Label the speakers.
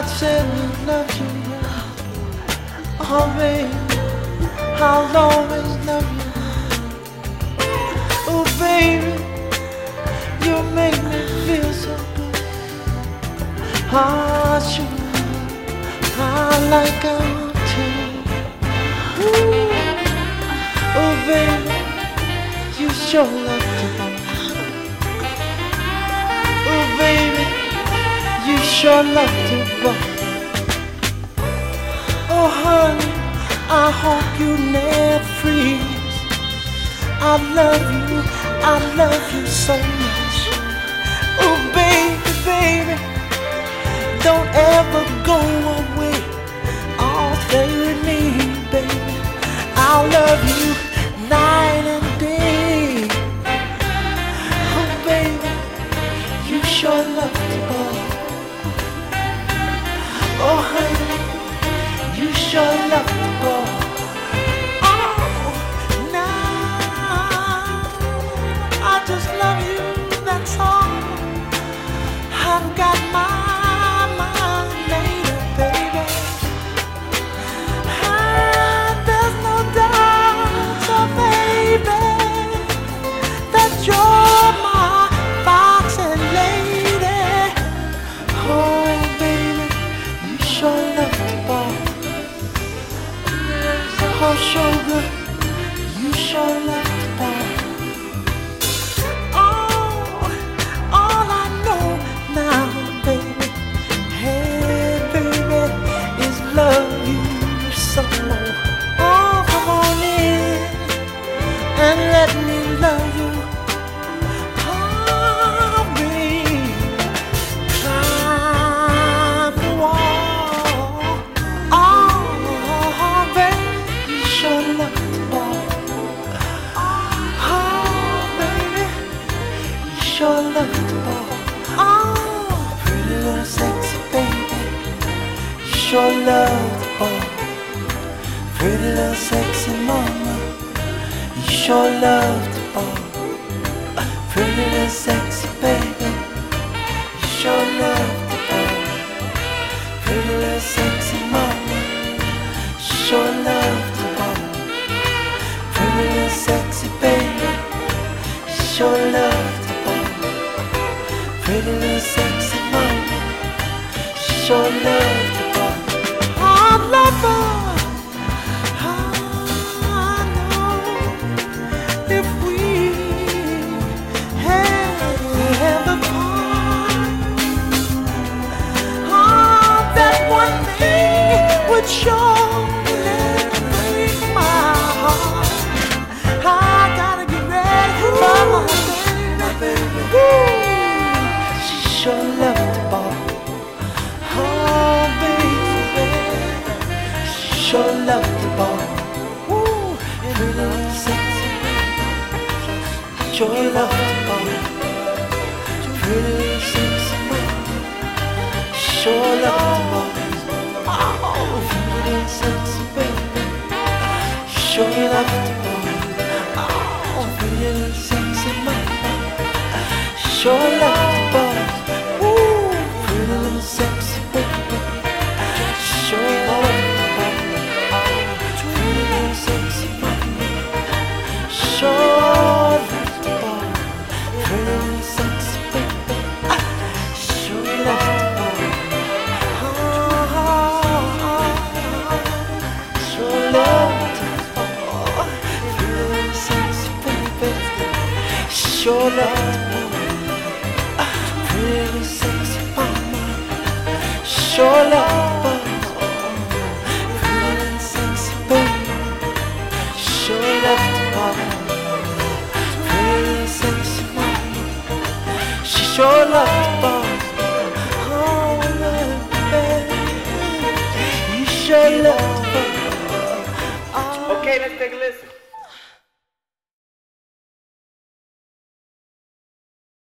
Speaker 1: God said He loves you. Oh baby, I'll always love you. Oh baby, you make me feel so good. Ah, sure, I like our tea. Oh baby, you sure love to bone. Oh baby, you sure love to bone. Oh honey, I hope you never freeze. I love you so much. Oh baby, baby, don't ever go away. Oh, stay with me, baby. I'll love you night and day. Oh baby, you sure love to go. Oh honey, you sure love to go. Oh, now I just love you, that's all. I've got my mind made up, baby. There's no doubt, so baby, that you're my boxing lady. Oh baby, you sure love to ball. Oh sugar, you sure love to ball. Oh, all I know now, baby, hey baby, is love you some more. Oh, come on in and let me love you. Oh, baby, climb the wall. Oh, baby, you sure love to ball. Oh, baby, you sure love to ball. Oh, pretty little sexy baby, you sure love to ball. Pretty little sexy mama, you sure love to ball. Pretty little sexy baby, you sure love to ball. Pretty little sexy mama, you sure love to ball. Pretty little sexy baby, you sure love to ball. Pretty little sexy mama, you sure love to ball. I love her. Surely break my heart. I gotta get ready for my baby. She sure loved the ball. Oh baby, she sure loved the ball. Pretty little sexy baby, sure loved the ball. Pretty little sexy baby, sure loved the ball. Oh, pretty sexy baby, sure love to ball. Oh, pretty little sexy mama, sure love to ball. Ooh, pretty little sexy baby, sure love to ball. Pretty little sexy mama, sure love to ball. Pretty little sexy baby, sure love to ball. Sure love to ball. Pretty sexy mama, sure love to ball. Pretty sexy baby, sure love to ball. Pretty sexy mama, she sure love to ball. Oh, baby, you sure love to ball.
Speaker 2: Okay, let's take a listen.